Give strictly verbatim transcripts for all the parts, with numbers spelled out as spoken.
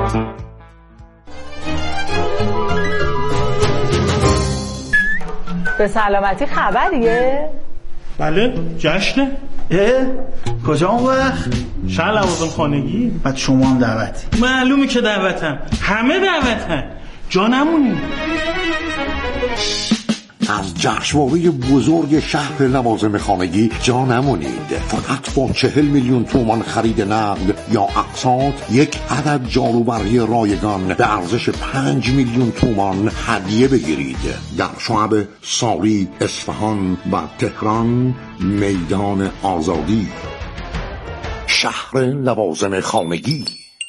به سلامتی خبریه؟ بله جشنه. اه؟ کجا اون وقت؟ شهر لوازم خانگی. بعد شما هم دعوتی؟ معلومه که دعوتم، همه دعوتن، جا نمونی. از جشنواره بزرگ شهر لوازم خانگی جا نمونید. فقط با چهل میلیون تومان خرید نقد یا اقساط یک عدد جاروبرقی رایگان به ارزش پنج میلیون تومان هدیه بگیرید. در شعب ساری، اصفهان و تهران، میدان آزادی. شهر لوازم خانگی.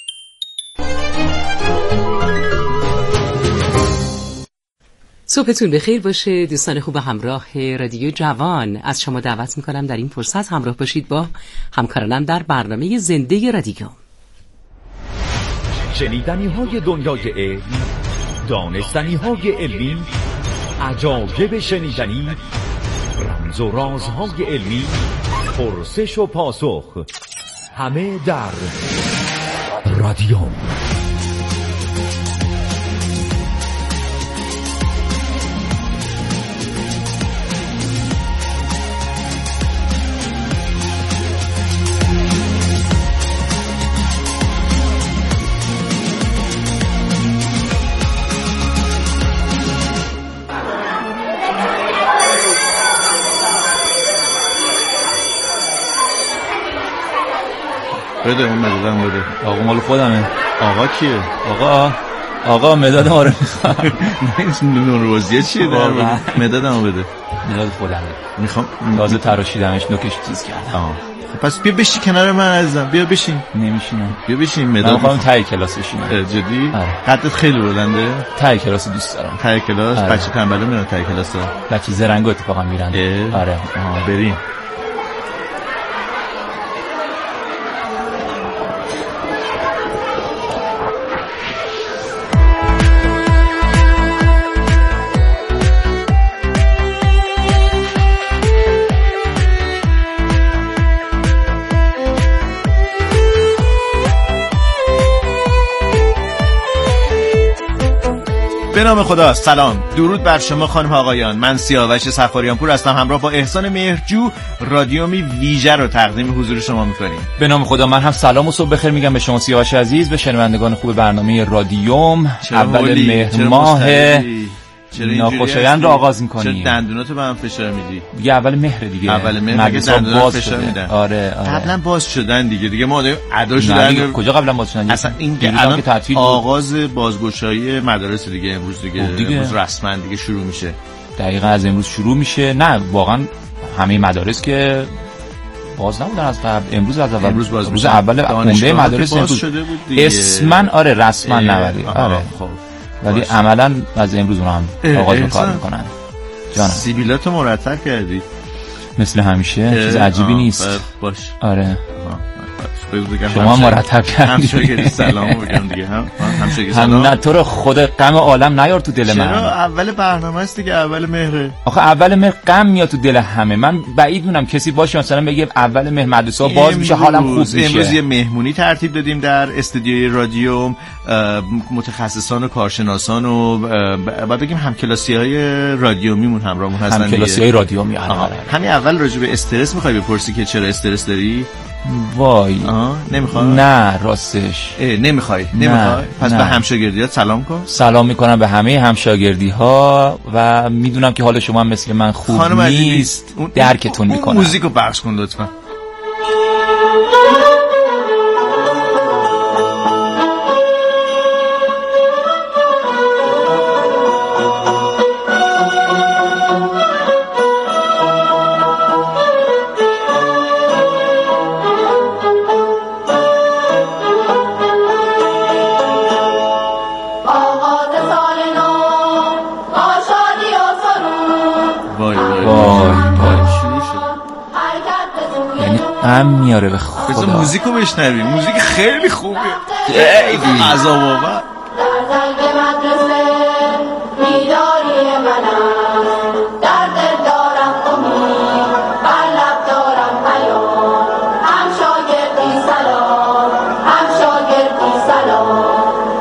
صبحتون بخیر باشه دوستان خوب همراه رادیو جوان. از شما دعوت میکنم در این فرصت همراه باشید با همکارانم در برنامه زنده رادیو. شنیدنی های دنیای علم، دانستنی های علمی، عجایب شنیدنی، رمز و رازهای علمی، پرسش و پاسخ، همه در رادیو. بده اون مدادم بده. آقا مال خودمه. آقا کیه؟ آقا آقا مداد ما رو میخوام. نون روزیه چیه در مدادمو بده. مداد خودمه میخوام. تازه تراشیدمش نوکش چیز کردم. پس بیا بشی کنار من عزیزم. بیا بشین. نمیشینم. بیا بشین. مداد میخوام تای کلاس بشینم. جدی؟ قدت خیلی بلنده. تای کلاس دوست دارم. تای کلاس بچه تنبله میرن تای کلاس. بچه زرنگو اتفاقا میرن. آره بریم. به نام خدا. سلام، درود بر شما خانم آقایان. من سیاوش سفاریان پور هستم، همراه با احسان مهرجو رادیومی ویژه رو تقدیم حضور شما می‌کنیم. به نام خدا من هم سلام و صبح بخیر میگم به شما سیاوش عزیز، به شنوندگان خوب برنامه رادیوم. اول مهر ماه ناخوشایند رو آغاز می‌کنیم. چرا دندوناتو به هم فشار میدی؟ دیگه اول مهر دیگه. اول مهر دیگه دندونات فشار میدن. آره آره. قبلا باز شدن دیگه. دیگه ما ادا شدن. کجا قبلا باز شدن؟ اصلا این الان که تعطیل آغاز بازگشایی مدارس دیگه امروز دیگه. دیگه امروز رسما دیگه شروع میشه. دقیقاً از امروز شروع میشه. نه واقعا همه مدارس که باز نبودن از قبل. امروز از اول امروز باز روز اول عمده مدارس باز شده بود دیگه. اسمن آره رسما نبودی. آره خب ولی عملا از امروز اونها هم آغاز کار میکنن. جانم سیبیلاتو مرتب کردی مثل همیشه. چیز عجیبی نیست. باش آره شما مرتب کردی. همشاگردی سلامو بگم دیگه. هم همشاگردی سلام. نه تو رو خدا غم عالم نیار تو دل من. چرا اول برنامه است دیگه، اول مهره. آخه اول مهر غم میاد تو دل همه. من بعید میدونم کسی باشه مثلا بگه اول مهر مدرسه باز میشه حالم خوب میشه. امروز یه مهمونی ترتیب دادیم در استودیوی رادیوم. متخصصان و کارشناسان و بعد بگیم همکلاسی‌های رادیومیمون همراهمون هستن. همکلاسی‌های رادیومی. همین اول راجع به استرس می‌خوای بپرسی که چرا استرس داری؟ وای نمیخوای؟ نه راستش نمیخوای نمیخوای پس نه. به همشاگردیات سلام کن. سلام میکنم به همه همشاگردی‌ها و میدونم که حال شما هم مثل من خوب نیست. درکتون میکنم. موزیکو پخش کن لطفا. هم میاره به خدا. بذار موزیکو بشنویم. موزیک خیلی خوبه. خیلی عذاب آور. در زنگ مدرسه میداری منم، در دل دارم امید، بر لب دارم پیام. هم شاگردی سلام، هم شاگردی سلام،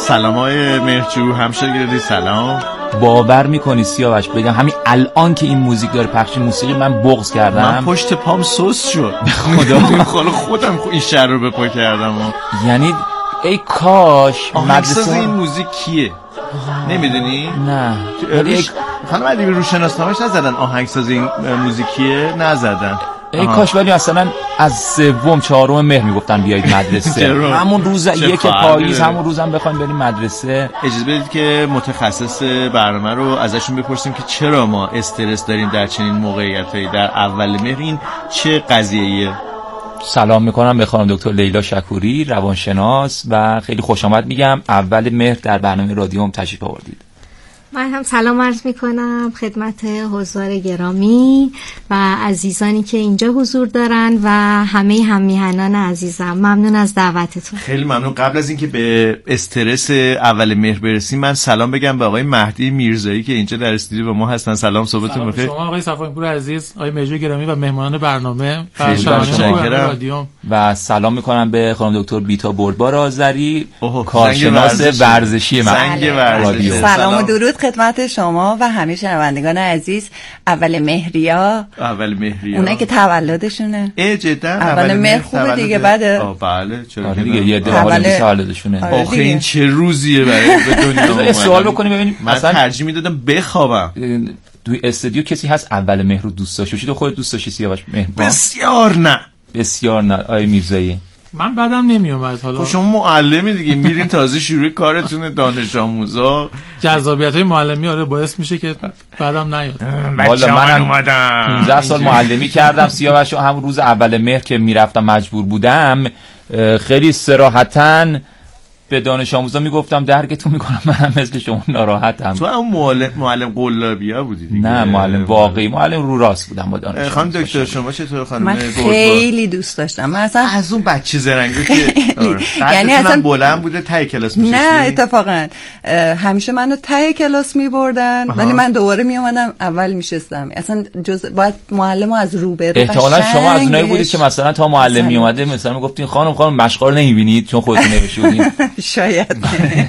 سلام های مهرجو، همشاگردی سلام. باور میکنی سیاوش بگم همین الان که این موزیک داره پخش موسیقی من بغض کردم، من پشت پام سوس شد خدا خدا خودم این شر رو به پا کردم. یعنی ای کاش مدرسه این موزیک کیه نمیدونی؟ نه روش... خانم ادیبی رو شناسنامه‌اش نزدن آهنگساز این موزیکیه نزدن. ای آها. کاش ولی مثلا از سوم چهارم مهر میگفتن بیایید مدرسه همون روز یک پاییز همون روزم بخوایم بریم مدرسه. اجازه بدید که متخصص برنامه رو ازشون بپرسیم که چرا ما استرس داریم در چنین موقعیتایی در اول مهر، این چه قضیه‌ایه؟ سلام میکنم به خانم دکتر لیلا شکوری روانشناس و خیلی خوش آمد میگم اول مهر در برنامه رادیوم تشریف آوردید. من هم سلام عرض میکنم خدمت حضار گرامی و عزیزانی که اینجا حضور دارن و همه هم میهنان عزیزم. ممنون از دعوتتون. خیلی ممنون. قبل از اینکه به استرس اول مهر برسیم من سلام بگم به آقای مهدی میرزایی که اینجا در استودیو با ما هستن. سلام، صبحتون بخیر. شما آقای صفوانی پور عزیز، آقای مهرجو گرامی و مهمانان برنامه و شنوندگان و سلام میکنم به خانم دکتر بیتا بردبار آذری، کارشناس ورزشی زنگ ورزشی. سلام و درود خدمت شما و همه شنوندگان عزیز. اول مهریا اول مهریا اونایی که تولدشونه. ای جدا اول مهر خوبه دیگه. بعد بله چرا دیگه یه ده حالا تولدشونه. آخه این چه روزیه برای به دنیا. سوال بکنیم ببینیم مثلا ترجیح میدادم بخوابم. توی استودیو کسی هست اول مهر رو دوست داشته باشه؟ تو خودت دوست داشتی سیاوش مهر؟ بسیار نه بسیار نه. آقای میرزایی من بعدم نمیومد. حالا شما معلمی دیگه، میرین تازه شروع کارتون، دانش آموزا، جذابیت‌های معلمی آره باعث میشه که بعدم نیاد. والا من اومدم پانزده سال معلمی کردم سیاوش، هم روز اول مهر که میرفتم مجبور بودم خیلی صراحتاً به دانش آموزا میگفتم درکتون میکنم منم مثل شما ناراحتم. تو هم معلم معلم قلابیا بودی دیگه؟ نه معلم واقعی، معلم رو راست بودم با دانش. خانم دکتر شما چطور خانم؟ من خیلی دوست داشتم. من اصلا از اون بچه زرنگی که یعنی اصلا بلند بوده ته کلاس میشستی؟ نه اتفاقا همیشه منو ته کلاس میبردن ولی من دوباره میومدم اول میشستم. اصلا جز باید معلمو از روبرو احتمالاً شما از اونایی بودید که مثلا تا معلم میومده مثلا میگفتین خانم خانم مشغول نمیبینید چون خودتون نمیشودین. شاید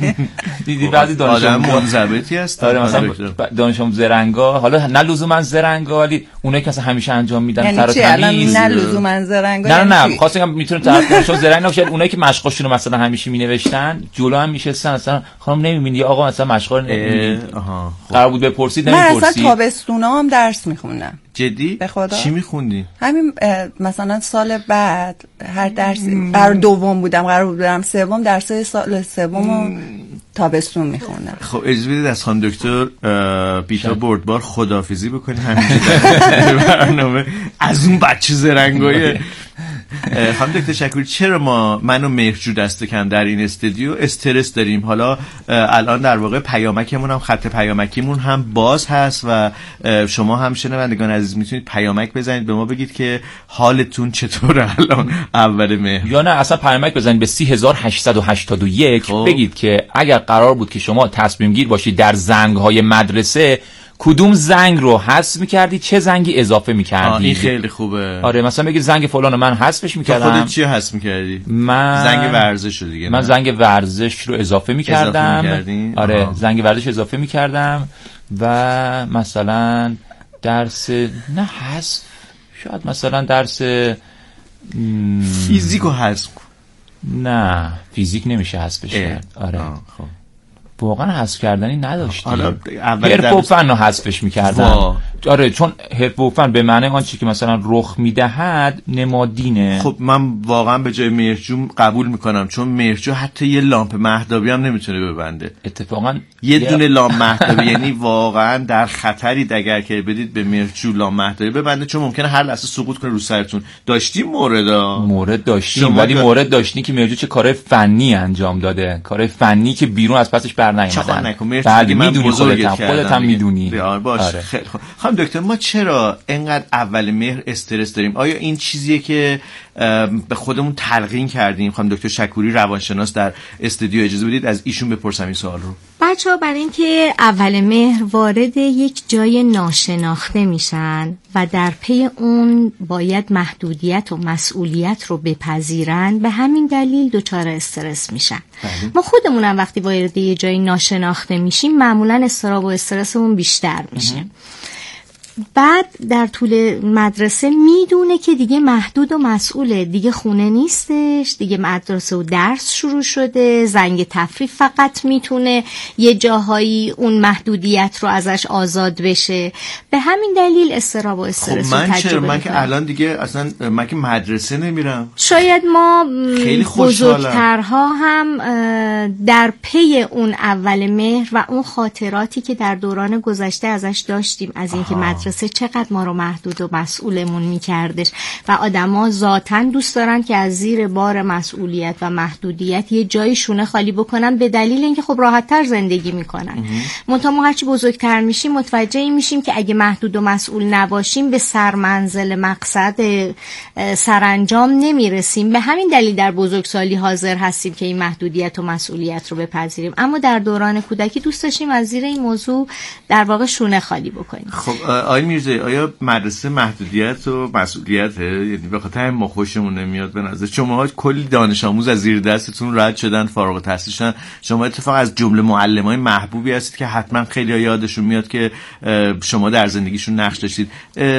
دیدی بعضی دانش آموزا منضبطی هست. آره مثلا دانش آموز زرنگا، حالا نه لزوما زرنگا ولی اونایی که مثلا همیشه انجام میدن تر و تمیز. نه لزوما زرنگا. نه نه خواستم میتونه طرف دانش آموز زرنگ نباشه، اونایی که مشقاشون رو مثلا همیشه مینوشتن جلو هم میشستن مثلا خانم نمیبینی آقا مثلا مشغول نمیبینی. آها قرار بود بپرسید نمیپرسید. من اصلا تابستونا هم درس میخوندم. جدی؟ به خدا. چی میخوندی؟ همین مثلا سال بعد هر درسی قرار دوم بودم قرار بود برم سوم، درسای سال سومو تابستون میخوندم. خب اجازه بدید از خانم دکتر بیتا بردبار خداحافظی بکنیم همینجوری در برنامه از اون بچه زرنگای. خانم دکتر شکوری چرا ما من و مهرجو دست کم در این استودیو استرس داریم؟ حالا الان در واقع پیامکمون هم خط پیامکیمون هم باز هست و شما هم شنوندگان عزیز میتونید پیامک بزنید به ما بگید که حالتون چطوره الان اول مهر، یا نه اصلا پیامک بزنید به سی هزار و هشتصد و هشتاد و یک بگید که اگر قرار بود که شما تصمیم گیر باشید در زنگ‌های مدرسه کدوم زنگ رو حذف می‌کردی، چه زنگی اضافه می‌کردی؟ این خیلی خوبه. آره مثلا بگید زنگ فلانو من حذفش می‌کردم. خودت چی حذف می‌کردی؟ من زنگ ورزش رو دیگه. من زنگ ورزش رو اضافه می‌کردم. آره آها. زنگ ورزش اضافه می‌کردم و مثلا درس نه حذف، شاید مثلا درس م... فیزیکو حذف. نه فیزیک نمیشه حذفش کرد. آره خب واقعا حذف کردنی نداشتیم. حالا حرف و فن رو حذفش میکردن. آره چون حرف و فن به معنی آنچه که مثلا رخ میدهد نمادینه. خب من واقعا به جای مهرجو قبول میکنم، چون مهرجو حتی یه لامپ مهتابی هم نمیتونه ببنده. اتفاقا یه دونه لامپ مهتابی یعنی واقعا در خطرید اگر که بدید به مهرجو لامپ مهتابی ببنده، چون ممکنه هر لحظه سقوط کنه رو سرتون. داشتیم موردا مورد داشتیم ولی دا... مورد داشتیم که مهرجو چه کارهای فنی انجام داده، کارهای فنی که بیرون از پسش در نیومدن. بعد میدونی خودت هم خودت هم میدونی. باشه آره. خیلی خوب. خانم دکتر ما چرا اینقدر اول مهر استرس داریم؟ آیا این چیزیه که به خودمون تلقین کردیم؟ خانم دکتر شکوری روانشناس در استودیو، اجازه بدید از ایشون بپرسم این سوال رو. بچه‌ها برای اینکه اول مهر وارد یک جای ناشناخته میشن و در پی اون باید محدودیت و مسئولیت رو بپذیرن، به همین دلیل دچار استرس میشن. بله. ما خودمونم وقتی وارد یه جای ناشناخته میشیم معمولا اضطراب و استرسمون بیشتر میشه. بعد در طول مدرسه میدونه که دیگه محدود و مسئوله، دیگه خونه نیستش، دیگه مدرسه و درس شروع شده، زنگ تفریح فقط میتونه یه جاهایی اون محدودیت رو ازش آزاد بشه. به همین دلیل اضطراب و استرس خب من تجربه چرا؟ من که الان دیگه اصلا من که مدرسه نمیرم. شاید ما بزرگترها هم در پی اون اول مهر و اون خاطراتی که در دوران گذشته ازش داشتیم از اینکه مدرسه چقدر ما رو محدود و مسئولمون میکردش و آدما ذاتاً دوست دارن که از زیر بار مسئولیت و محدودیت یه جایی شونه خالی بکنن به دلیل اینکه خب راحت‌تر زندگی میکنن. منتها ما هرچی بزرگتر میشیم متوجه این میشیم که اگه محدود و مسئول نباشیم به سرمنزل مقصد سرانجام نمیرسیم. به همین دلیل در بزرگسالی حاضر هستیم که این محدودیت و مسئولیت رو بپذیریم، اما در دوران کودکی دوست داشتیم از زیر این موضوع در واقع شونه خالی بکنیم. خب آقای میرزایی، آیا مدرسه محدودیت و مسئولیته؟ یعنی به خاطر همین ما خوشمون نمیاد به نظر شما؟ کلی دانش آموز از زیر دستتون رد شدن، فارغ التحصیل شدن، شما اتفاق از جمله معلمای محبوبی هستید که حتما خیلی یادشون میاد که شما در زندگیشون نقش داشتید.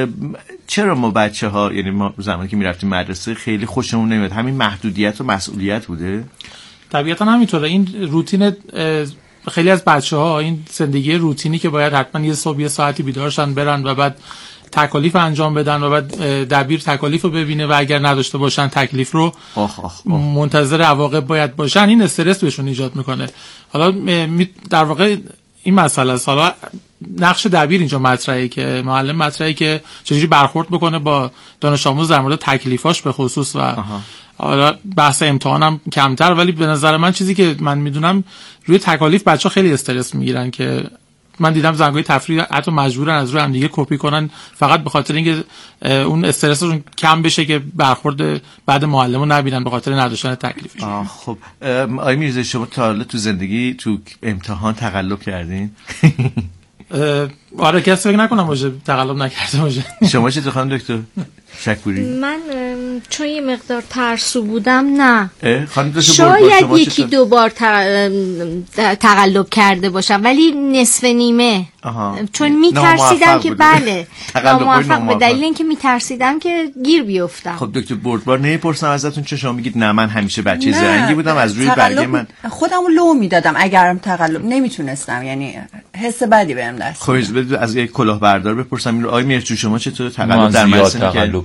چرا ما بچه‌ها، یعنی ما زمانی که میرفتیم مدرسه خیلی خوشمون نمیاد؟ همین محدودیت و مسئولیت بوده؟ طبیعتا همینطوره. این روتین خیلی از بچه‌ها، این زندگی روتینی که باید حتما یه صبح یه ساعتی بیدارشن برن و بعد تکالیف انجام بدن و بعد دبیر تکالیف رو ببینه و اگر نداشته باشن تکلیف رو آخ آخ آخ. منتظر عواقب باید باشن، این استرس بهشون ایجاد میکنه. حالا در واقع این مسئله است. حالا نقش دبیر اینجا مطرحه که معلم مطرحه که چجوری برخورد بکنه با دانش آموز در مورد تکلیفاش به خصوص و آها. حالا بحث امتحانم کمتر، ولی به نظر من چیزی که من میدونم روی تکالیف بچه‌ها خیلی استرس میگیرن که من دیدم زنگای تفریح حتی مجبورن از روی هم دیگه کپی کنن فقط به خاطر اینکه اون استرسشون کم بشه که برخورد بعد معلمو نبینن به خاطر نداشتن تکلیفش. خب آقای میرزایی، شما تا حالا تو زندگی تو امتحان تقلب کردین؟ آره، کسی فکر نکنم باشه تقلب نکرده باشه. شما چطور خانم دکتر شکوری؟ من چون یه مقدار ترسو بودم نه. شاید یکی دو بار تقلب کرده باشم ولی نصف نیمه. آها. چون میترسیدم که بله ناموفق به دلیل اینکه میترسیدم که گیر بیفتم. خب دکتر بردبار نمیپرسم ازتون چه شما میگید نه من همیشه بچه زرنگی بودم از روی برگه من خودمو لو میدادم اگرم تقلب نمیتونستم، یعنی حس بدی بهم دست. خب از یک کلاهبردار بپرسم این رو. آقای مهرجو شما چطور تقلب در مدرسه کردید؟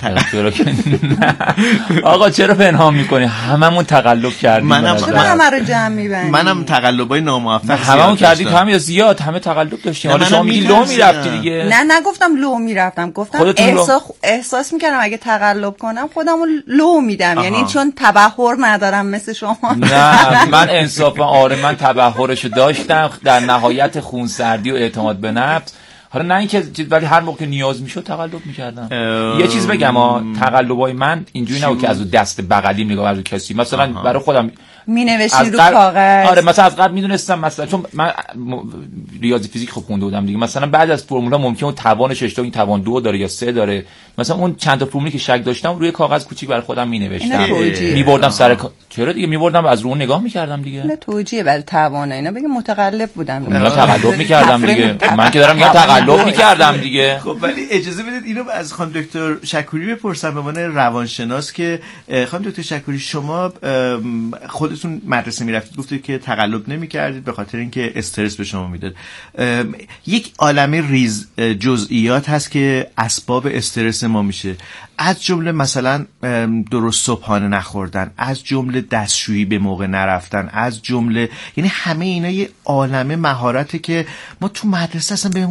آقا چرا پنهان میکنی؟ هممون تقلب کردیم. منم همه رو جمع میبندیم. منم تقلبای ناموفق هممون کردیم، هم یا زیاد همه تقلب داشتیم. حالا شما میگی لو میرفتی دیگه. نه نگفتم لو میرفتم، گفتم احساس احساس میکردم اگه تقلب کنم خودمو لو میدم. یعنی چون تبحر ندارم مثل شما. نه من انصافا آره من تبحرشو داشتم در نهایت خونسردی و اعتماد به نفس. حالا نه اینکه ولی هر موقع نیاز میشد تقلب میکردم. یه چیز بگم ها، تقلبای من اینجوری نبود که از دست بغلی نگاه از کسی مثلا برای خودم می نوشتی رو کاغذ. آره مثلا از قبل میدونستم مثلا چون من ریاضی فیزیک خوب خونده بودم دیگه، مثلا بعد از فرمولا ممکنه اون توانش اشتباه این توان دو داره یا سه داره، مثلا اون چند تا فرمولی که شک داشتم روی کاغذ کوچیک برای خودم می نوشتم میبردم سر چرا دیگه میبردم از رو اون نگاه میکردم دیگه. نه توجیه برای توان اینا بگم متقلب بودم. نه تقلب میکردم دیگه. من که دارم میگم تقلب میکردم دیگه. خب ولی اجازه بدید اینو از خانم دکتر شکوری بپرسم به عنوان روانشناس که خانم دکتر شکوری شما خودتون مدرسه میرفتید گفتید که تقلب نمیکردید به خاطر اینکه استرس به شما میداد. یک عالمه ریز جزئیات هست که اسباب استرس ما میشه، از جمله مثلا درست صبحانه نخوردن، از جمله دستشویی به موقع نرفتن، از جمله یعنی همه اینا یه عالمه مهارته که ما تو مدرسه اصلا بهمون کسی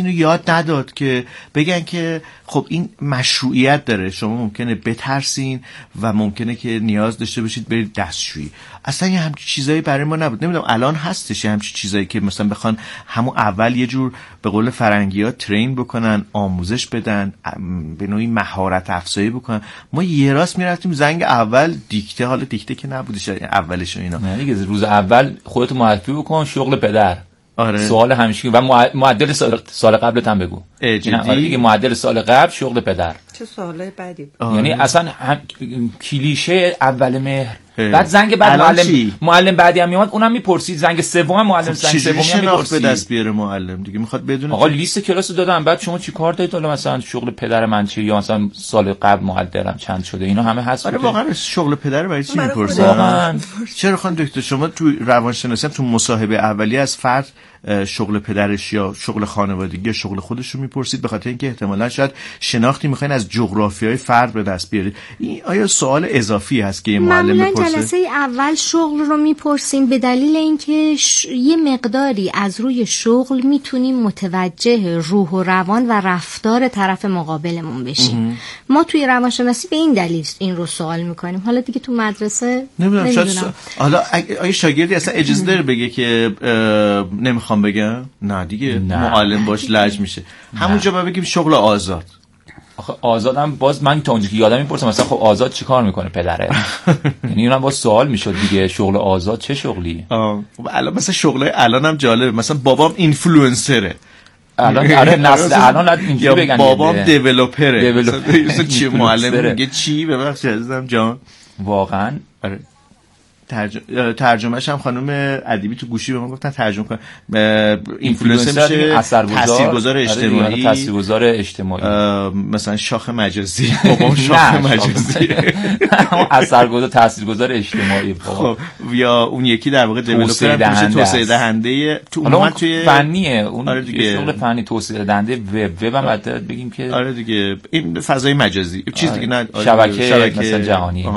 اینو یاد نداد که بگن که خب این مشروعیت داره، شما ممکنه بترسین و ممکنه که نیاز داشته باشید برید دستشویی. اصلا یه همچین چیزایی برای ما نبود. نمیدونم الان هستش یه همچین چیزایی که مثلا بخوان همون اول یه جور به قول فرنگی‌ها ترین بکنن، آموزش بدن، به نوعی مهارت افزایی بکنن. ما یه راست میرفتیم زنگ اول دیکته، حالا دیکته که نبودش اولش و اینا. نه دیگه روز اول خودت معرفی بکن، شغل پدر. آره. سوال همیشه و معدل سال, سال قبلت هم بگو. آره دیگه معدل سال قبل شغل پدر. چه سوالای بدی. یعنی اصلا هم... کلیشه اول مهر. بعد زنگ بعد معلم معلم بعدی هم میاد اونم میپرسید، زنگ سوم معلم زنگ سومی هم میپرسید. به دست بیاره معلم دیگه میخواد بدونه آقا لیست کلاس دادم، بعد شما چی کار دارید؟ حالا مثلا شغل پدر من چیه، یا مثلا سال قبل معدلم چند شده، اینا همه هست. آره واقعا شغل پدر برای چی میپرسن؟ چرا خانم دکتر شما تو روانشناسی تو مصاحبه اولیه از فرد شغل پدرش یا شغل خانوادگی یا شغل خودش رو میپرسید؟ به خاطر اینکه احتمالاً شاید شناختی میخواین از جغرافیای فرد به دست بیارید. این آیا سوال اضافی هست که معلم بپرسه؟ جلسه اول شغل رو میپرسیم به دلیل اینکه ش... یه مقداری از روی شغل میتونیم متوجه روح و روان و رفتار طرف مقابلمون بشیم. ما توی روانشناسی به این دلیل این رو سوال میکنیم. حالا دیگه تو مدرسه نمیدونم شاید س... حالا آیا شاگردی اصلا اجازه داره بگه که نمیخوام بگم؟ نه دیگه نه. معلم باش لج میشه. همونجا باید بگیم شغل آزاد. آخه آزادم باز من تا اونجا که یادم میپرسم مثلا خب آزاد چیکار میکنه پدره؟ یعنی اونم باز سوال میشد دیگه، شغل آزاد چه شغلی؟ آه الان مثلا شغلای الانم جالبه، مثلا بابام اینفلوئنسره الان آره نسل الان اینجوری بگن بابام دیولپره، مثلا چی معلم میگه چی ببخشید عزیزم جان واقعا. آره ترجمه ترجمهش هم خانم ادیبی تو گوشی به من گفتن ترجمه کن. اینفلوئنسر میشه تاثیرگذار اجتماعی، تاثیرگذار اجتماعی، مثلا شاخ مجازی. بابام شاخ مجازی اثرگذار تاثیرگذار اجتماعی. خب یا اون یکی در واقع دیولپر میشه، توسعه دهنده تو اون توی فنیه، اون آره شغل فنی توسعه دهنده وب وب هم بعد بگیم که آره دیگه این فضای مجازی چیز دیگه نه شبکه مثلا جهانی.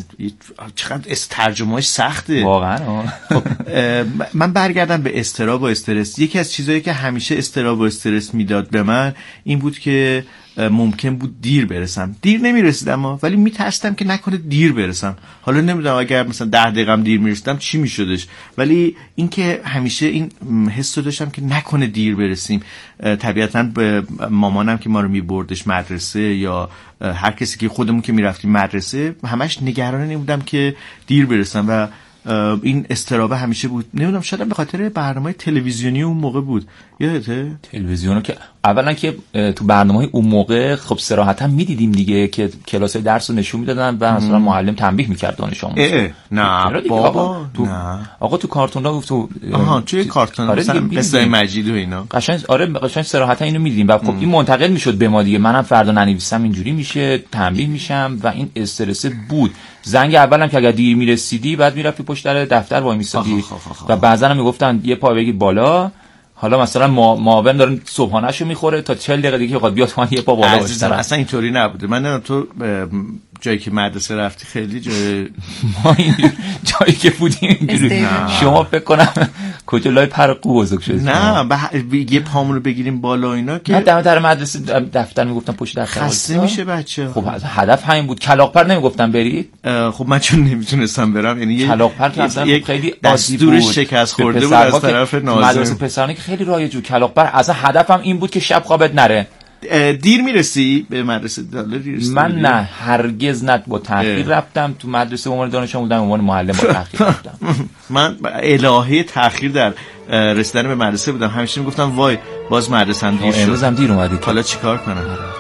چقدر ترجمه سخته واقعا. خب من برگردم به اضطراب و استرس. یکی از چیزایی که همیشه اضطراب و استرس میداد به من این بود که ممکن بود دیر برسم. دیر نمیرسیدم ولی میترسیدم که نکنه دیر برسم. حالا نمیدونم اگر مثلا ده دقیقه دیر میرسیدم چی میشدش، ولی این که همیشه این حس رو داشتم که نکنه دیر برسیم. طبیعتاً به مامانم که ما رو میبردش مدرسه یا هر کسی که خودمون که میرفتیم مدرسه همش نگران این بودم که دیر برسم و این استرابه همیشه بود. نمیدونم شاید به خاطر برنامه تلویزیونی اون موقع بود. یادته؟ تلویزیونو که اولا که تو برنامه‌های اون موقع خب صراحتا میدیدیم دیگه که کلاسای درس رو نشون میدادن و مثلا معلم تنبیه میکرد دانش آموزا. نه بابا تو نه آقا تو کارتون‌ها تو آها توی کارتون آره مثلا قصه مجید و اینا قشنگ آره قشنگ صراحتا اینو میدیدیم و خب این منتقل میشد به ما دیگه. منم فردا ننویسم اینجوری میشه، تنبیه میشم و این استرس بود. زنگ اولم که اگه دیر میرسیدی بعد میرفتی پشت در دفتر وای میسادی و بعضا هم میگفتن یه پا بگیر بالا، حالا مثلا معاون داره صبحانه‌شو میخوره تا چهل دقیقه دیگه بخواد بیاد تو یه پا بالا باشه. اصلا اینطوری نبوده. من نمیدونم تو جایی که مدرسه رفتی خیلی جای ما این جایی که بودیم اینجوری شما فکر کنم کجا لای پر قو بزرگ شد. نه ب... یه پامون رو بگیریم بالا اینا که من دم در مدرسه دفتر میگفتم پشت دفتر خسته میشه بچه. خب هدف همین بود. کلاغ‌پر نمیگفتم برید. خب من چون نمیتونستم برم یعنی کلاغ‌پر که اصلا خیلی دستور شکست خورده بود از طرف ناظم. مدرسه پسرانه که خیلی رایج بود. کلاغ‌پر اصلا هدفم این بود که شب خوابت نره. دیر میرسی به مدرسه؟ من نه هرگز نه با تأخیر رفتم تو مدرسه. به عنوان دانش آموز بودم، به عنوان معلم با تأخیر رفتم. من الهه تأخیر در رسیدن به مدرسه بودم. همیشه میگفتم وای باز مدرسه هم دیر شد، امروز هم دیر اومدی، حالا چیکار کنم؟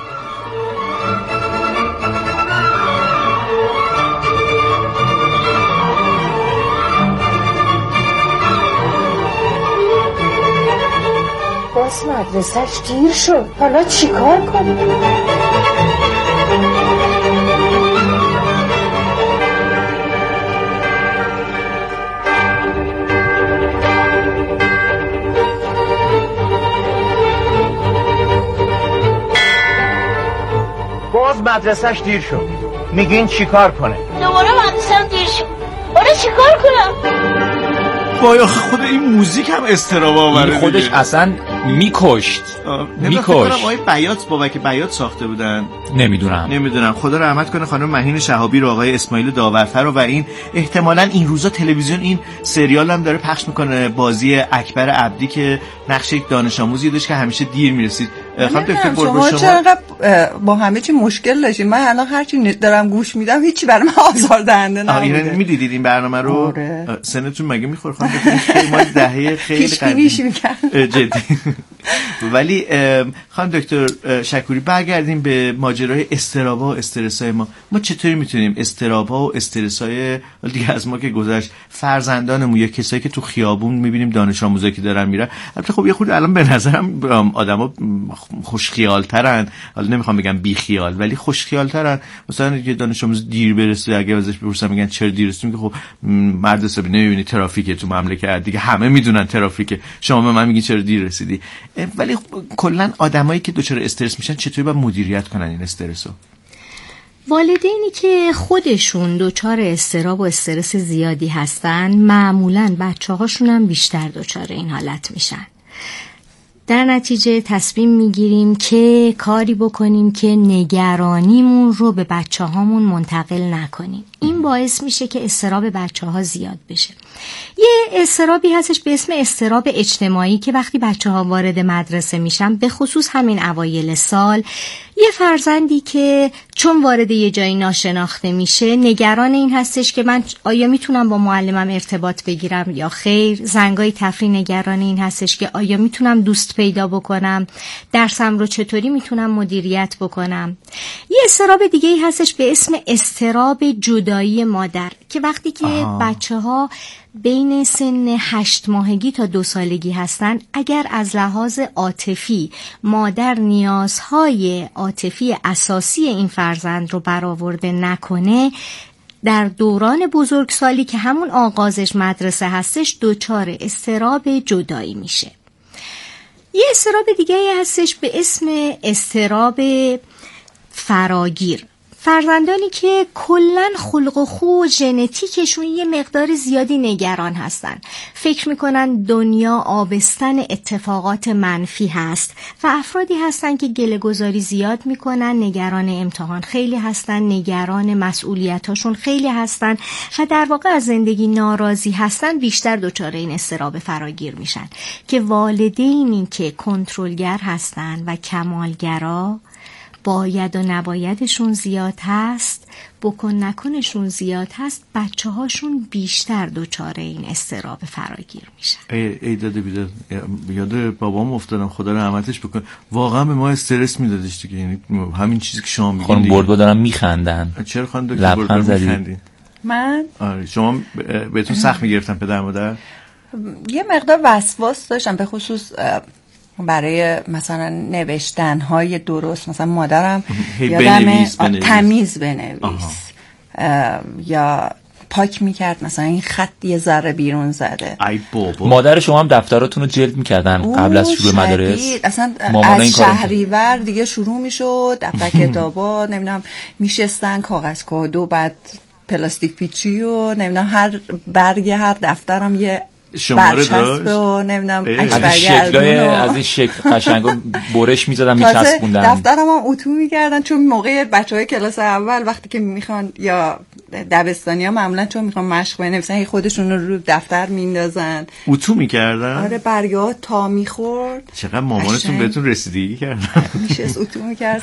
باز مدرسهش دیر شد، حالا چیکار کنیم؟ باز مدرسهش دیر شد، میگین چیکار کنه؟ دوباره مدرسه‌ام دیر شد، حالا چیکار کنم؟ وای آخه خود این موزیک هم استراب آوره. خودش اصلا میکشت میکشت آقای بیات بابک بیات ساخته بودن. نمیدونم نمیدونم خدا رحمت کنه خانم مهین شهابی رو، آقای اسماعیل داورفر رو، و این احتمالاً این روزا تلویزیون این سریال هم داره پخش میکنه، بازی اکبر عبدی که نقش یک دانش آموزی داشت که همیشه دیر میرسید. خانم دکتر گربه شما چرا با همه چی مشکل داشتین؟ من الان هر چی دارم گوش میدم هیچی برام آزاردهنده نبوده. آره میدیدید این برنامه رو؟ آره. سنتون مگه میخوره خانم دکتر؟ خیلی ما دهه خیلی قدیم جدی. ولی خانم دکتر شکوری برگردیم به ماجرای استرابا و استرسای ما. ما چطوری میتونیم استرابا و استرسای دیگه از ما که گذشت فرزندانمون یا کسایی که تو خیابون میبینیم دانش آموزایی که دارن میرن، البته خب یه خورده الان به نظرم آدما خوش خیالترن، حالا نمیخوام بگم بی خیال ولی خوش خیالترن. مثلا یه دانش آموز دیر برسه اگه ازش بپرسن میگن چرا دیر رسیدی، میگه خب مرد حسابی نمیبینی ترافیکه تو مملکت دیگه، همه میدونن ترافیکه، شما به من میگی چرا دیر رسیدی. ولی کلا آدمایی که دچار استرس میشن چطوری باید مدیریت کنن این استرسو؟ والدینی که خودشون دچار اضطراب و استرس زیادی هستن معمولاً بچه‌هاشون هم بیشتر دچار این حالت میشن. در نتیجه تصمیم میگیریم که کاری بکنیم که نگرانیمون رو به بچه هامون منتقل نکنیم. این باعث میشه که اضطراب بچه ها زیاد بشه. یه اضطرابی هستش به اسم اضطراب اجتماعی که وقتی بچه ها وارد مدرسه میشن، به خصوص همین اوایل سال، یه فرزندی که چون وارد یه جایی ناشناخته میشه نگران این هستش که من آیا میتونم با معلمم ارتباط بگیرم یا خیر. زنگای تفریح نگران این هستش که آیا میتونم دوست پیدا بکنم، درسم رو چطوری میتونم مدیریت بکنم. یه اضطراب دیگه ای هستش به اسم اضطراب جدایی مادر که وقتی که بچه ها بین سن هشت ماهگی تا دو سالگی هستن، اگر از لحاظ عاطفی مادر نیازهای عاطفی اساسی این فرزند رو برآورده نکنه، در دوران بزرگسالی که همون آغازش مدرسه هستش دچار اضطراب جدایی میشه. یه اضطراب دیگه هستش به اسم اضطراب فراگیر. فرزندانی که کلن خلق و خو و ژنتیکشون یه مقدار زیادی نگران هستن، فکر میکنن دنیا آبستن اتفاقات منفی هست و افرادی هستن که گله‌گذاری زیاد میکنن، نگران امتحان خیلی هستن، نگران مسئولیتاشون خیلی هستن و در واقع از زندگی ناراضی هستن، بیشتر دچار این اضطراب فراگیر میشن که والدینی که کنترلگر هستن و کمالگرا، باید و نبایدشون زیاد هست، بکن نکنشون زیاد هست، بچه هاشون بیشتر دچار این اضطراب فراگیر میشن. ای, ای داده بیداد یاد بابام افتادم، خدا رحمتش بکن، واقعا به ما استرس میدادش دیگه. یعنی همین چیزی که شما میگین. خانم بردبا دارن میخندن. چرا خانم دکتر بردبا میخندین؟ من آره شما بهتون سخت میگرفتن پدر مادر؟ یه مقدار وسواس داشتم، به خصوص برای مثلا نوشتن های درست. مثلا مادرم یادم تمیز بنویس یا پاک میکرد، مثلا این خط یه ذره بیرون زده. ای بابا. مادر شما هم دفتراتون رو جلد میکردن قبل از شروع مدارس؟ اصلا از شهریور دیگه شروع میشد، دفتر کتابا نمیدونم میشستن کاغذ کادو، بعد پلاستیک پیچی و نمیدونم هر برگ هر دفترم یه شماره داشت و نمیدونم شکلای از این شکل قشنگو برش میزدن میچسبوندن. دفترم هم اتو میکردن چون موقع بچهای کلاس اول وقتی که میخوان یا دبستانی ها معمولا چون میخوان مشق بنویسن خودشون رو رو دفتر میندازن، اتو میکردن. آره برگا تا میخورد. چقدر مامانتون بهتون رسیدگی کرد؟ میشه اتو میکرد.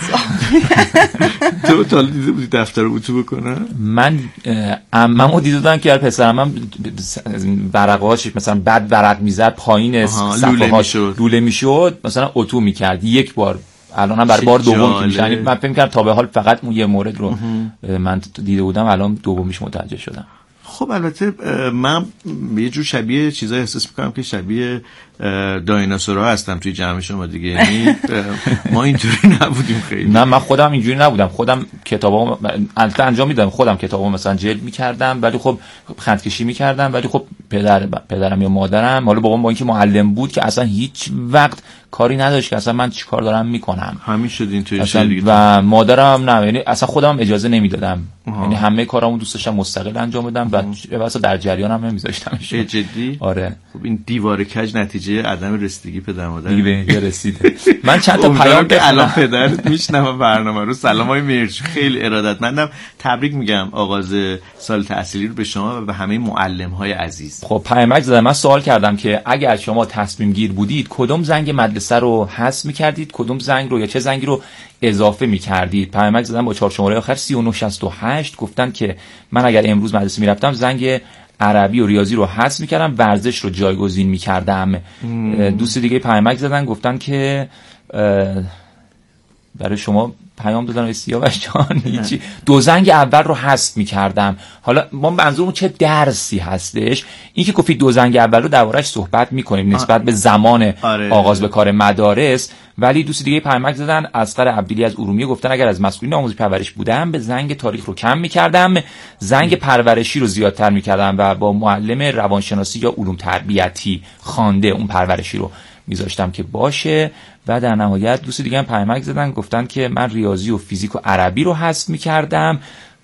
تو تا دیده بودی دفتر اتو بکنن؟ من عممو دیدم که پسرم ورقه‌هاش مثلا بد ورق میزد پایین صفحه‌هاش لوله میشد، مثلا اتو میکرد یک بار. الانم برای بار دوم که میشه. من فکر می‌کردم تا به حال فقط اون یه مورد رو من دیده بودم، الان دومیش متوجه شدم. خب البته من یه جور شبیه چیزای احساس میکنم که شبیه دایناسورها هستم توی جمع شما دیگه. یعنی ما اینجوری نبودیم خیلی. نه من خودم اینجوری نبودم، خودم کتابا البته انجام میدادم، خودم کتابا مثلا جلد میکردم، ولی خب خطکشی میکردم، ولی خب پدر پدرم یا مادرم، حالا بابام با اینکه معلم بود که اصلا هیچ وقت کاری نداشت که اصلا من چیکار دارم میکنم. همین شد اینطوری. و مادرم نه، یعنی اصلا خودم اجازه نمیدادم، یعنی همه کارامو دوست داشتم مستقل انجام بدم و واسه در جریانم نمیذاشتم. جدی؟ آره. خب این دیوار کج نتیجه نتیجه عدم رسیدگی پدر مادر دیگه به رسیده. من چند تا پیام که الان پدرت میشنوه برنامه رو. سلام های مرجو، خیلی ارادتمندم. تبریک میگم آغاز سال تحصیلی رو به شما و به همه معلم های عزیز. خب پیامک زدم، من سوال کردم که اگر شما تصمیم گیر بودید کدوم زنگ مدرسه رو حذف می‌کردید، کدوم زنگ رو یا چه زنگی رو اضافه می‌کردید؟ پیامک زدم با چهار شماره آخر سی و نه شصت و هشت گفتن که من اگر امروز مدرسه میرفتم زنگ عربی و ریاضی رو حذف می‌کردم، ورزش رو جایگزین می‌کردم. دوست دیگه پیامک زدن گفتن که برای شما پیام دادن آقای سیاوش جان هیچی، دو زنگ اول رو حذف می‌کردم. حالا ما منظورمون چه درسی هستش؟ این که گفتی دو زنگ اول رو دربارش صحبت می‌کنیم نسبت به زمان آره. آغاز به کار مدارس. ولی دوست دیگه پیامک زدن اصغر عبدلی از ارومیه گفتن اگر از مسئولین آموزش پرورش بودم به زنگ تاریخ رو کم می‌کردم، زنگ پرورشی رو زیادتر می‌کردم و با معلم روانشناسی یا علوم تربیتی خوانده اون پرورشی رو میذاشتم که باشه. و در نهایت دوست دیگه هم پیامک زدن گفتن که من ریاضی و فیزیک و عربی رو حذف می‌کردم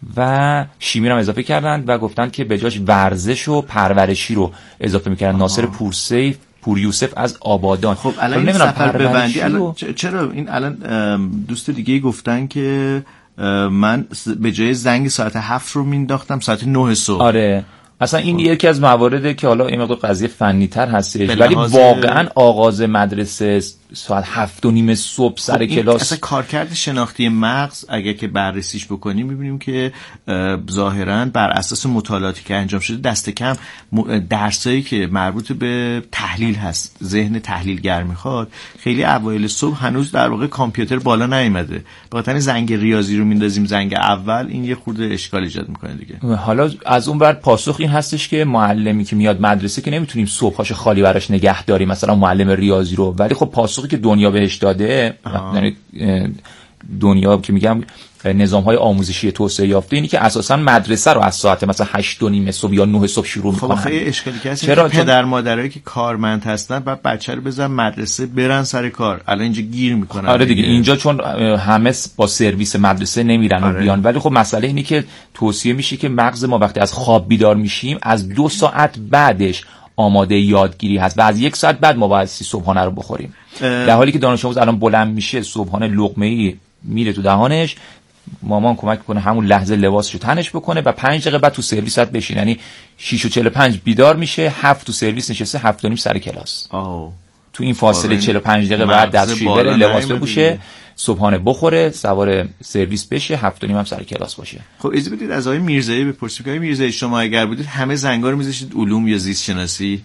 و شیمی رو اضافه کردن و گفتن که به جاش ورزش و پرورشی رو اضافه می‌کردن. ناصر پورسیف پور یوسف از آبادان. خب الان این سفر ببندی الان چرا این الان دوست دیگه گفتن که من به جای زنگ ساعت هفت رو مینداختم ساعت نه صبح. آره اصلا این یکی از موارده که حالا این مقدار قضیه فنی تر هستش ولی واقعا آغاز مدرسه ساعت هفت و نیم صبح سر کلاس. اصلا کارکرد شناختی مغز اگه که بررسیش بکنیم میبینیم که ظاهرا بر اساس مطالعاتی که انجام شده دست کم درسایی که مربوط به تحلیل هست، ذهن تحلیلگر میخواد، خیلی اوایل صبح هنوز در واقع کامپیوتر بالا نیومده. بخاطر زنگ ریاضی رو میندازیم زنگ اول، این یه خورده اشکال ایجاد میکنه دیگه. حالا از اون ور پاسخ این هستش که معلمی که میاد مدرسه که نمیتونیم صبحاش خالی براش نگه داریم، مثلا معلم ریاضی رو، ولی خب پاسخی که دنیا بهش داده، یعنی دنیا که میگم نظام‌های آموزشی توسعه یافته، اینی که اساساً مدرسه رو از ساعت مثلا هشت و نیم صبح یا نه صبح شروع می‌کنن. خب خیلی اشکالی که هست که پدر مادرایی که کارمند هستن بعد بچه رو بزنن مدرسه برن سر کار، الان اینجا گیر میکنن. آره دیگه اینجا چون همه با سرویس مدرسه نمیرن آره. و بیان، ولی خب مسئله اینی که توصیه میشه که مغز ما وقتی از خواب بیدار میشیم از دو ساعت بعدش آماده یادگیری هست و از یک ساعت بعد ما باید صبحانه رو بخوریم. در حالی که دانش آموز الان بلند میشه صبحانه لقمه‌ای میره تو دهانش، مامان کمک کنه همون لحظه لباسشو تنش بکنه و پنج دقیقه بعد تو سرویس بشین، یعنی شش و چهل و پنج بیدار میشه، هفت تو سرویس نشسته، هفت و نیم سر کلاس. آه. تو این فاصله چهل و پنج دقیقه بعد دستشویی بره، لباس بپوشه، صبحانه بخوره، سوار سرویس بشه، هفت و نیم هم سر کلاس باشه. خب اجازه بدید از آقای میرزایی بپرسیم که آقای میرزایی شما اگر بودید همه زنگا رو میذاشتید علوم یا زیست شناسی؟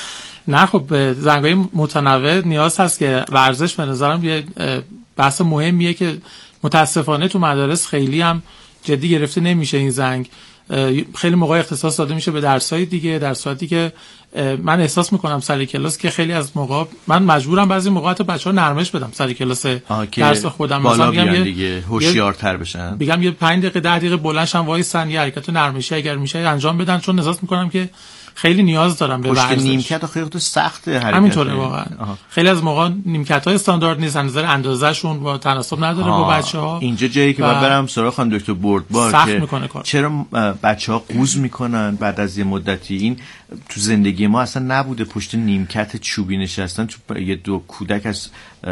نه خب زنگای متنوع نیاز هست که ورزش به نظرم یه بحث مهمیه که متاسفانه تو مدارس خیلی هم جدی گرفته نمیشه. این زنگ خیلی موقع اختصاص داده میشه به درسای دیگه، درساتی که من احساس میکنم سر کلاس که خیلی از موقع من مجبورم بعضی موقعات بچه‌ها نرمش بدم سر کلاس درس خودم، مثلا میگم دیگه هوشیارتر بشن، میگم یه پنج دقیقه ده دقیقه بلندشن وایسن یه حرکت نرمشی اگر میشه انجام بدن، چون احساس میکنم که خیلی نیاز دارم به ورزش. نیمکت خیلی تو سخته حرکت. همینطوره واقعا. خیلی از موقع نیمکت‌های استاندارد نیستن، نظر اندازه‌شون با تناسب نداره با بچه‌ها. اینجا جایی که باید برم سراغ خانم دکتر بردبار که چرا بچه‌ها قوز میکنن بعد از یه مدتی. این تو زندگی ما اصلا نبوده پشت نیمکت چوبی نشستن. تو یه دو کودک از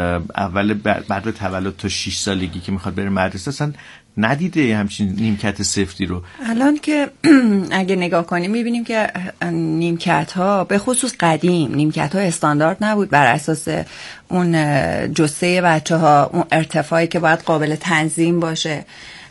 اول بعد تولد تا شش سالگی که میخواد بره مدرسه اصلا ندیده همچین نیمکت سفتی رو. الان که اگه نگاه کنیم میبینیم که نیمکت ها به خصوص قدیم نیمکت ها استاندارد نبود بر اساس اون جثه بچه ها، اون ارتفاعی که باید قابل تنظیم باشه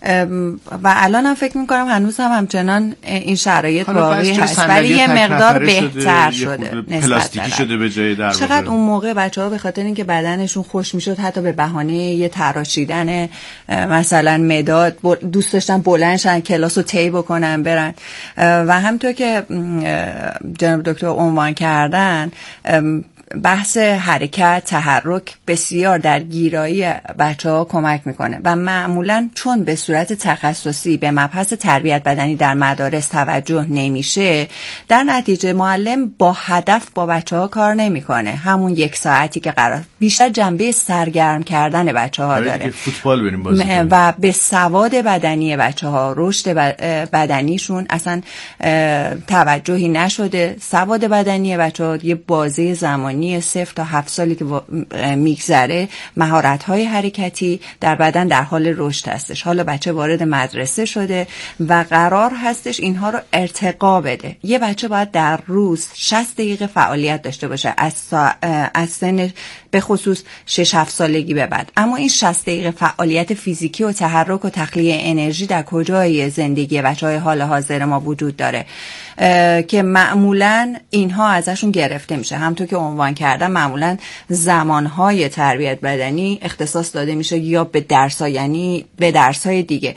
و الان هم فکر میکنم هنوز هم همچنان این شرایط باقی هست ولی یه مقدار بهتر شده، پلاستیکی شده به جای دروازه. چقدر اون موقع بچه‌ها به خاطر اینکه بدنشون خوش میشد حتی به بهانه یه تراشیدن مثلا مداد دوست داشتن بلندشن کلاسو طی بکنن برن و همونطور که جناب دکتر عنوان کردن بحث حرکت، تحرک بسیار در گیرایی بچه‌ها کمک میکنه و معمولاً چون به صورت تخصصی به مبحث تربیت بدنی در مدارس توجه نمیشه، در نتیجه معلم با هدف با بچه‌ها کار نمیکنه. همون یک ساعتی که قرار بیشتر جنبه سرگرم کردن بچه‌ها داره، فوتبال بریم بازی کنیم و به سواد بدنی بچه‌ها، رشد بدنیشون اصلا توجهی نشده. سواد بدنی بچه‌ها یه بازه زمانی زمانی صفر تا هفت سالی که میگذره مهارت‌های حرکتی در بدن در حال رشد هستش. حالا بچه وارد مدرسه شده و قرار هستش اینها رو ارتقا بده. یه بچه باید در روز شصت دقیقه فعالیت داشته باشه از, سا... از سن به خصوص شش هفت سالگی به بعد. اما این شصت دقیقه فعالیت فیزیکی و تحرک و تخلیه انرژی در کجای زندگی بچه‌های حال حاضر ما وجود داره که معمولاً اینها ازشون گرفته میشه. همونطور که عنوان کردم معمولاً زمانهای تربیت بدنی اختصاص داده میشه یا به درس‌ها، یعنی به درس‌های دیگه.